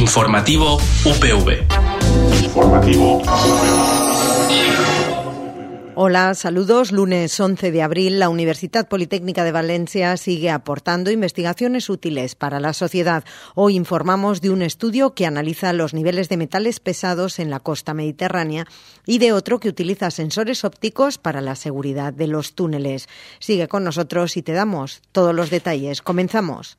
Informativo UPV. Hola, saludos. Lunes 11 de abril, la Universidad Politécnica de Valencia sigue aportando investigaciones útiles para la sociedad. Hoy informamos de un estudio que analiza los niveles de metales pesados en la costa mediterránea y de otro que utiliza sensores ópticos para la seguridad de los túneles. Sigue con nosotros y te damos todos los detalles. Comenzamos.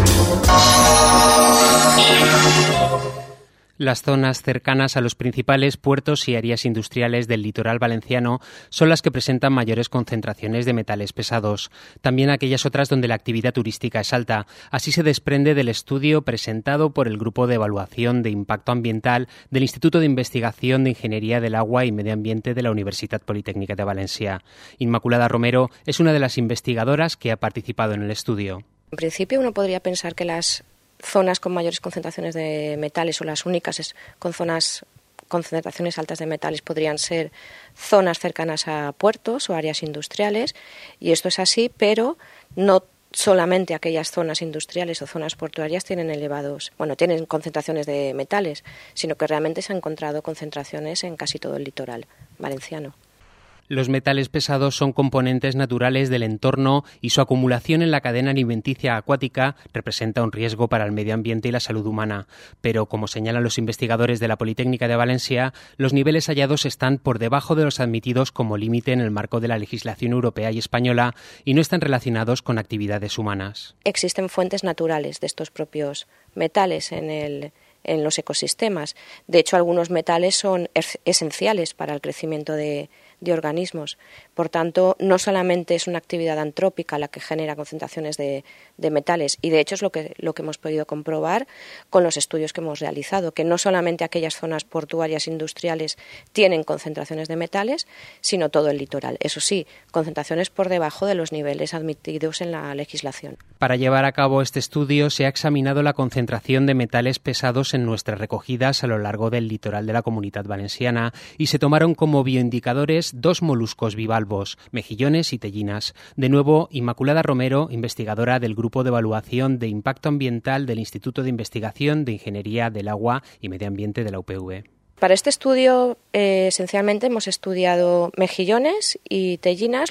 Las zonas cercanas a los principales puertos y áreas industriales del litoral valenciano son las que presentan mayores concentraciones de metales pesados. También aquellas otras donde la actividad turística es alta. Así se desprende del estudio presentado por el Grupo de Evaluación de Impacto Ambiental del Instituto de Investigación de Ingeniería del Agua y Medio Ambiente de la Universidad Politécnica de Valencia. Inmaculada Romero es una de las investigadoras que ha participado en el estudio. En principio uno podría pensar que las zonas con mayores concentraciones de metales o las únicas con concentraciones altas de metales podrían ser zonas cercanas a puertos o áreas industriales, y esto es así, pero no solamente aquellas zonas industriales o zonas portuarias tienen concentraciones de metales, sino que realmente se han encontrado concentraciones en casi todo el litoral valenciano. Los metales pesados son componentes naturales del entorno y su acumulación en la cadena alimenticia acuática representa un riesgo para el medio ambiente y la salud humana. Pero, como señalan los investigadores de la Politécnica de Valencia, los niveles hallados están por debajo de los admitidos como límite en el marco de la legislación europea y española y no están relacionados con actividades humanas. Existen fuentes naturales de estos propios metales en los ecosistemas. De hecho, algunos metales son esenciales para el crecimiento de organismos. Por tanto, no solamente es una actividad antrópica la que genera concentraciones de metales, y de hecho es lo que hemos podido comprobar con los estudios que hemos realizado, que no solamente aquellas zonas portuarias industriales tienen concentraciones de metales, sino todo el litoral. Eso sí, concentraciones por debajo de los niveles admitidos en la legislación. Para llevar a cabo este estudio se ha examinado la concentración de metales pesados en nuestras recogidas a lo largo del litoral de la Comunidad Valenciana y se tomaron como bioindicadores 2 moluscos bivalvos, mejillones y tellinas. De nuevo, Inmaculada Romero, investigadora del Grupo de Evaluación de Impacto Ambiental del Instituto de Investigación de Ingeniería del Agua y Medio Ambiente de la UPV. Para este estudio, esencialmente hemos estudiado mejillones y tellinas,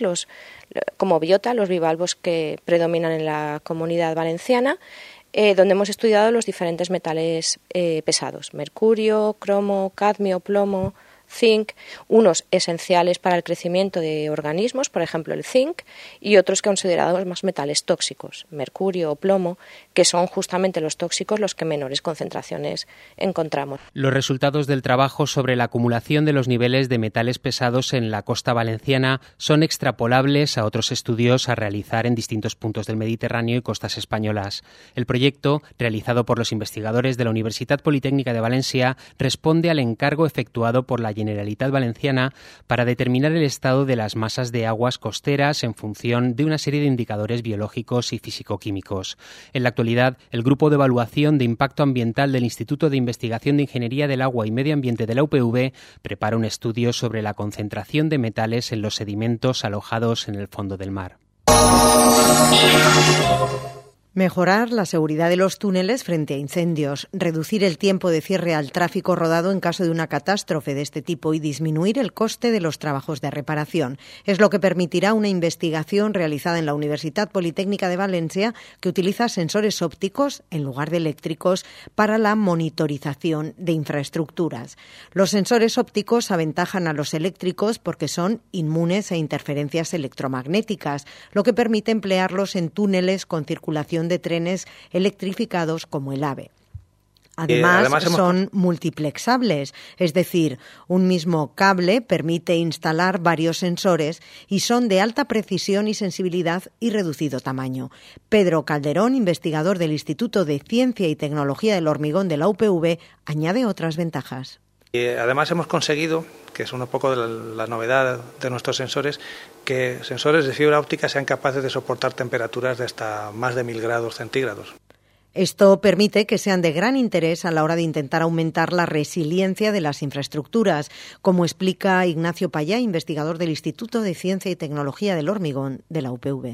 como biota, los bivalvos que predominan en la Comunidad Valenciana, donde hemos estudiado los diferentes metales pesados: mercurio, cromo, cadmio, plomo, zinc, unos esenciales para el crecimiento de organismos, por ejemplo el zinc, y otros considerados más metales tóxicos, mercurio o plomo, que son justamente los tóxicos los que menores concentraciones encontramos. Los resultados del trabajo sobre la acumulación de los niveles de metales pesados en la costa valenciana son extrapolables a otros estudios a realizar en distintos puntos del Mediterráneo y costas españolas. El proyecto, realizado por los investigadores de la Universidad Politécnica de Valencia, responde al encargo efectuado por la Generalitat Valenciana para determinar el estado de las masas de aguas costeras en función de una serie de indicadores biológicos y físico-químicos. En la actualidad, el Grupo de Evaluación de Impacto Ambiental del Instituto de Investigación de Ingeniería del Agua y Medio Ambiente de la UPV prepara un estudio sobre la concentración de metales en los sedimentos alojados en el fondo del mar. Mejorar la seguridad de los túneles frente a incendios, reducir el tiempo de cierre al tráfico rodado en caso de una catástrofe de este tipo y disminuir el coste de los trabajos de reparación. Es lo que permitirá una investigación realizada en la Universidad Politécnica de Valencia que utiliza sensores ópticos en lugar de eléctricos para la monitorización de infraestructuras. Los sensores ópticos aventajan a los eléctricos porque son inmunes a interferencias electromagnéticas, lo que permite emplearlos en túneles con circulación de trenes electrificados como el AVE. Además son multiplexables, es decir, un mismo cable permite instalar varios sensores y son de alta precisión y sensibilidad y reducido tamaño. Pedro Calderón, investigador del Instituto de Ciencia y Tecnología del Hormigón de la UPV, añade otras ventajas. Además hemos conseguido, que es un poco la novedad de nuestros sensores, que sensores de fibra óptica sean capaces de soportar temperaturas de hasta más de 1000 grados centígrados. Esto permite que sean de gran interés a la hora de intentar aumentar la resiliencia de las infraestructuras, como explica Ignacio Payá, investigador del Instituto de Ciencia y Tecnología del Hormigón de la UPV.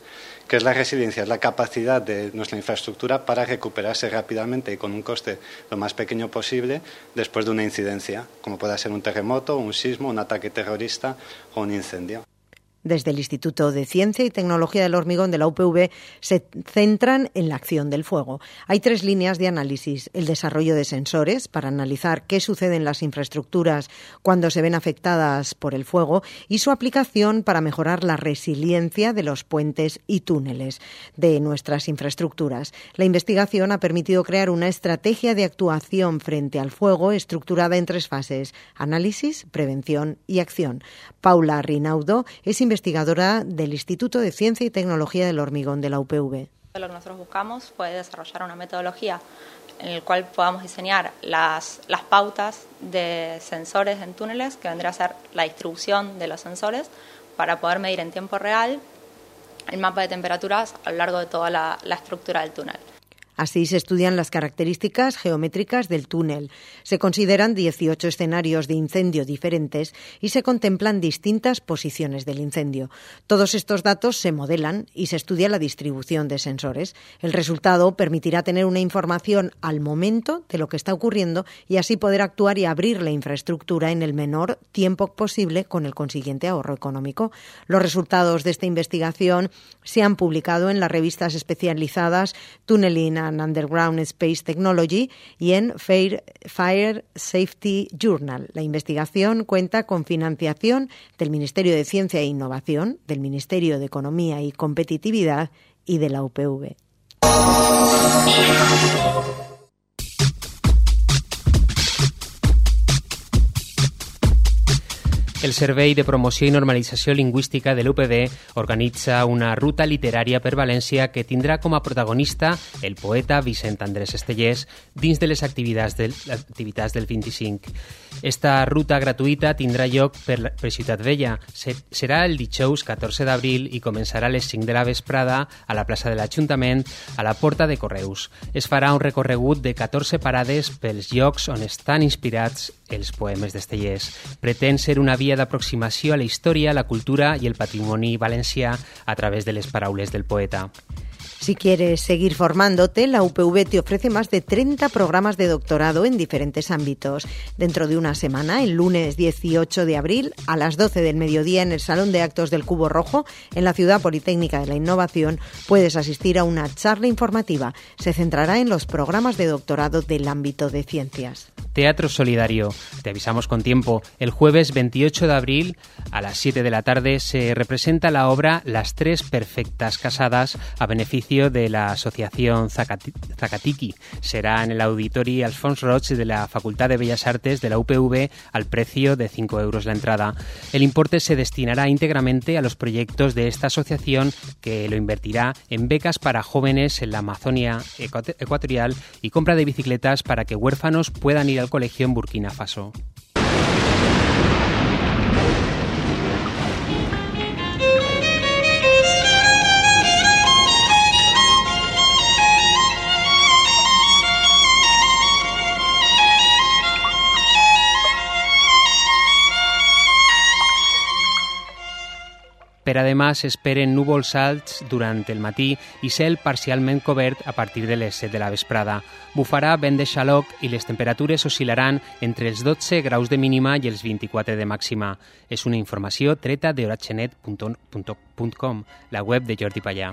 ¿Qué es la resiliencia? Es la capacidad de nuestra infraestructura para recuperarse rápidamente y con un coste lo más pequeño posible después de una incidencia, como pueda ser un terremoto, un sismo, un ataque terrorista o un incendio. Desde el Instituto de Ciencia y Tecnología del Hormigón de la UPV se centran en la acción del fuego. Hay 3 líneas de análisis: el desarrollo de sensores para analizar qué sucede en las infraestructuras cuando se ven afectadas por el fuego, y su aplicación para mejorar la resiliencia de los puentes y túneles de nuestras infraestructuras. La investigación ha permitido crear una estrategia de actuación frente al fuego estructurada en 3 fases: análisis, prevención y acción. Paula Rinaudo es investigadora del Instituto de Ciencia y Tecnología del Hormigón de la UPV. Lo que nosotros buscamos fue desarrollar una metodología en la cual podamos diseñar las pautas de sensores en túneles, que vendría a ser la distribución de los sensores, para poder medir en tiempo real el mapa de temperaturas a lo largo de toda la estructura del túnel. Así se estudian las características geométricas del túnel. Se consideran 18 escenarios de incendio diferentes y se contemplan distintas posiciones del incendio. Todos estos datos se modelan y se estudia la distribución de sensores. El resultado permitirá tener una información al momento de lo que está ocurriendo y así poder actuar y abrir la infraestructura en el menor tiempo posible, con el consiguiente ahorro económico. Los resultados de esta investigación se han publicado en las revistas especializadas Tunneling and Underground Space Technology y en Fire Safety Journal. La investigación cuenta con financiación del Ministerio de Ciencia e Innovación, del Ministerio de Economía y Competitividad y de la UPV. El Servei de Promoció i Normalització Lingüística de l'UPV organitza una ruta literària per València que tindrà com a protagonista el poeta Vicent Andrés Estellés dins de les activitats del 25. Esta ruta gratuïta tindrà lloc per Ciutat Vella. Serà el dijous 14 d'abril i començarà a les 5 de la vesprada a la plaça de l'Ajuntament, a la Porta de Correus. Es farà un recorregut de 14 parades pels llocs on estan inspirats els poemes d'Estellés. Pretén ser una via d'aproximació a la història, la cultura i el patrimoni valencià a través de les paraules del poeta. Si quieres seguir formándote, la UPV te ofrece más de 30 programas de doctorado en diferentes ámbitos. Dentro de una semana, el lunes 18 de abril, a las 12 del mediodía, en el Salón de Actos del Cubo Rojo, en la Ciudad Politécnica de la Innovación, puedes asistir a una charla informativa. Se centrará en los programas de doctorado del ámbito de ciencias. Teatro Solidario. Te avisamos con tiempo. El jueves 28 de abril, a las 7 de la tarde, se representa la obra Las Tres Perfectas Casadas a beneficio de la Asociación Zacatiki. Será en el Auditori Alfons Roig de la Facultad de Bellas Artes de la UPV al precio de 5 euros la entrada. El importe se destinará íntegramente a los proyectos de esta asociación, que lo invertirá en becas para jóvenes en la Amazonia ecuatorial y compra de bicicletas para que huérfanos puedan ir al colegio en Burkina Faso. Per a demà s'esperen núvols alts durant el matí i cel parcialment cobert a partir de les 7 de la vesprada. Bufarà vent de xaloc i les temperatures oscil·laran entre els 12 graus de mínima i els 24 de màxima. És una informació treta de horachenet.com, la web de Jordi Pallà.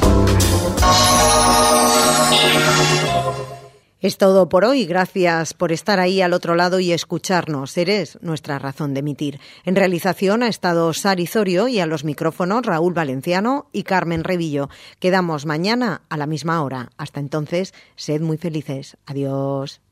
Es todo por hoy. Gracias por estar ahí al otro lado y escucharnos. Eres nuestra razón de emitir. En realización ha estado Sari Zorio y a los micrófonos Raúl Valenciano y Carmen Revillo. Quedamos mañana a la misma hora. Hasta entonces, sed muy felices. Adiós.